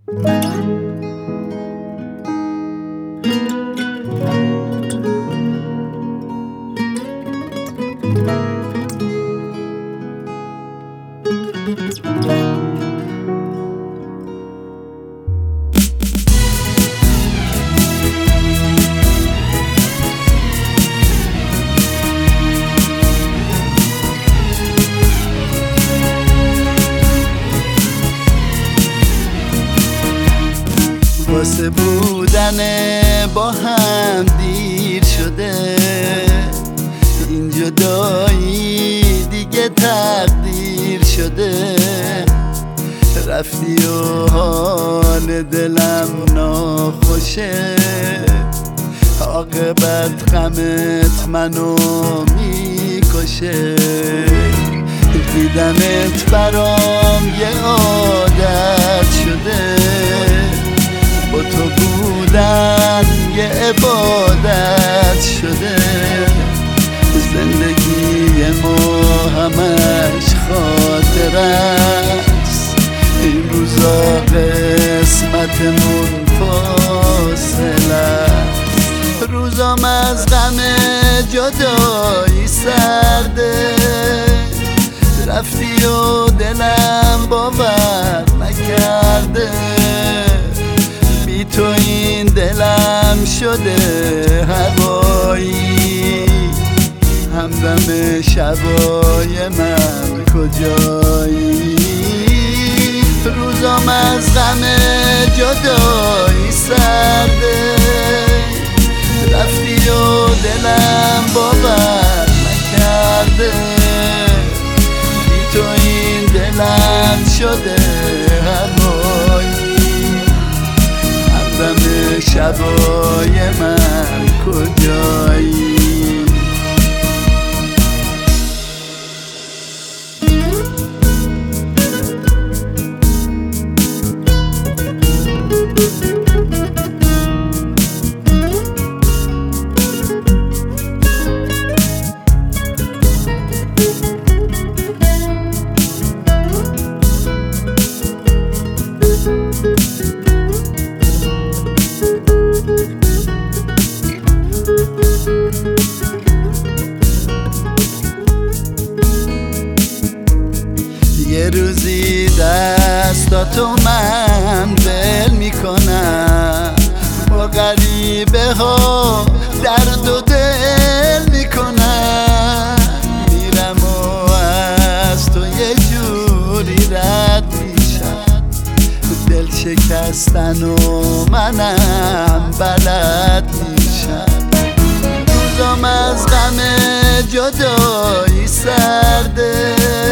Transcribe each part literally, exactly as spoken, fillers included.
واسه بودن با هم دیر شده، این جدایی دیگه تقدیر شده. رفتی و حال دلم ناخوشه، عاقبت غمت منو میکشه. دیدنت برام یه عادت شده، با تو بودن یه عبادت شده. زندگی ما همش خاطر است، این روزا قسمتمون فاصله است. روزام از غم جدایی سرده، رفتی و دلم باور نکرده. بی تو این دلم شده هوایی، همدم شبای من کجایی؟ روزام از غم جدایی سرده، رفتی و دلم باور نکرده. بی تو این دلم شده هوایی، همدم شبای من کجایی؟ یه روزی دستاتو من ول میکنم، با غریبه ها درد و دل میکنم. میرم و از تو یه جوری رد میشم، دل شکستن و منم بلد میشم. روزام از غم جدایی سرده،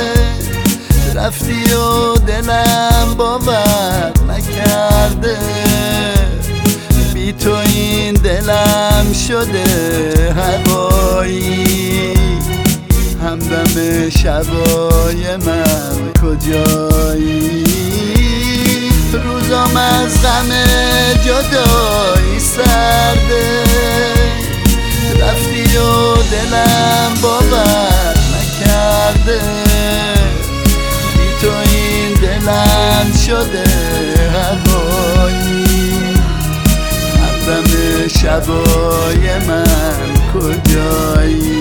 رفتی و دلم باور نکرده. بی تو این دلم شده هوایی، همدم شبای من کجایی؟ روزام از غم جدایی سرده، رفتی و دلم باور نکرده. تو این دلم شده هوایی، همدم شبای من کجایی؟